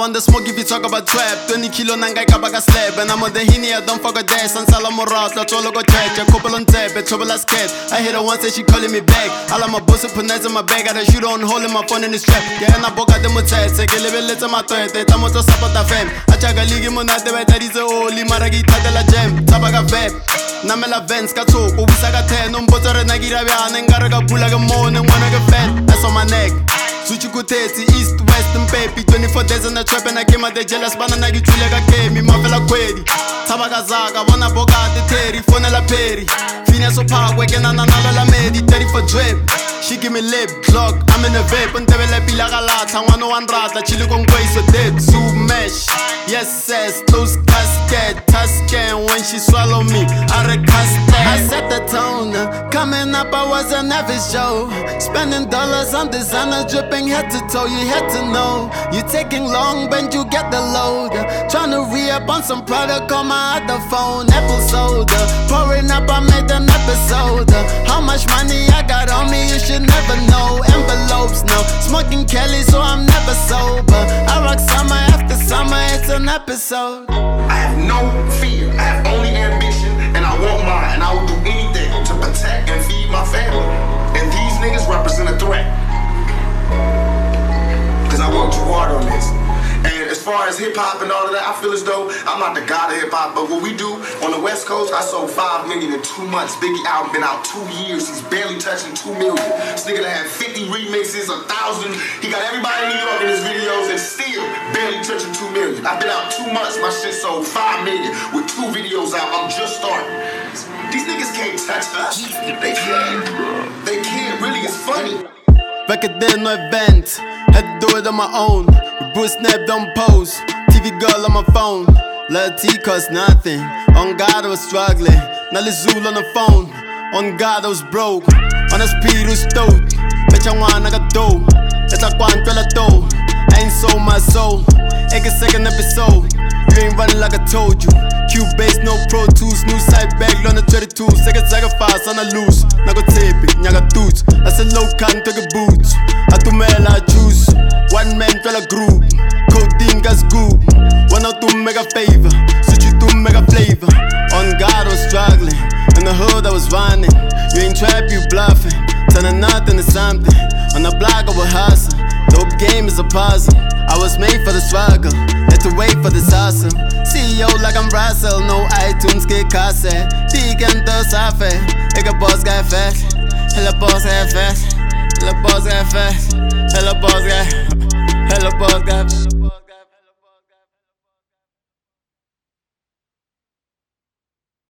want the smoke if you talk about trap. 20 kilo nangai kabaka slab. And I'm on the Henny, I don't fuck a dash. And Salamorat, let's all go trash. A couple on tap, a trouble as cat. I hit her once and she calling me back. All of my boss put nights in my bag. I shoot on hole in my phone in the strap. Yeah, and I book out the motel. Take a little bit of my threat. They tamo to support the fam. I check a league mona de that is a holy maragi tadela jam. Tabaga fab. Namela Vents Kato, Ubisaga 10, Umbotor and Nagirabian and Garaga Pulaga Mon and one of the fat. That's on my neck. Suchukuteti, East, West, and Baby. 24 days in the trap, and I came out the jealous banana. You like came, me mafela query. Tabagazaga, wanna boga the Terry, Fonella Perry. Phineas of Park, waking on another medi, 30 for drip. She give me lip, clock, I'm in a vape, and devil be like a lot. I want no one rat, that chili con quay, so dead, zoom mesh. Yes, says, close casket, Tuscan, when she swallow me, I recast that. I set the tone, coming up, I was an average Joe. Spending dollars on designer, dripping head to toe, you had to know. You taking long, but you get the load. Tryna re-up on some product on my other phone, Apple soda. Pouring up, I made an episode. How much money I got on me, you should never know. Envelopes, no, smoking Kelly, so I'm never sober. I rock summer after summer, it's an episode. I have no fear, I have only ambition, and I want mine, and I will do anything to protect and feed my family. And these niggas represent a threat. Cause I worked too hard on this. And as far as hip-hop and all of that, I feel as though I'm not the god of hip-hop, but what we do on the West Coast, I sold 5 million in 2 months. Biggie album been out 2 years, he's barely touching 2 million. This nigga done had 50 remixes, 1,000. He got everybody in New York in his videos and still barely touching 2 million. I've been out 2 months, my shit sold 5 million with 2 videos out, I'm just starting. These niggas can't touch us. They can't. They can't, really, it's funny. Back at then, no event, had to do it on my own. Bruce Snap don't post, TV girl on my phone. Lil T cost nothing, on God I was struggling. Nelly Zool on the phone, on God I was broke. On a speed was stoked, bitch I want I got dough. It's like one dollar dough, I ain't sold my soul. Egg a second episode, you ain't running like I told you. Cube-based, no Pro Tools, new side bag, on the 32. Second sacrifice on a loose, nago tape, nyaga toots. I said low can take a boots, I to mail I choose. One man tell a group, codeine gas goop. One or two mega favor, switch you to mega flavor. On God I was struggling, in the hood I was running. You ain't trap, you bluffing, turning nothing to something. On the block I would hustle, dope game is a puzzle. I was made for the struggle, had to wait for this hustle. CEO like I'm Russell, no iTunes, get cassette. Deacon the safe, ik boss guy fast. Hella boss guy fast, hella boss guy fast, hella boss guy, hella boss guy.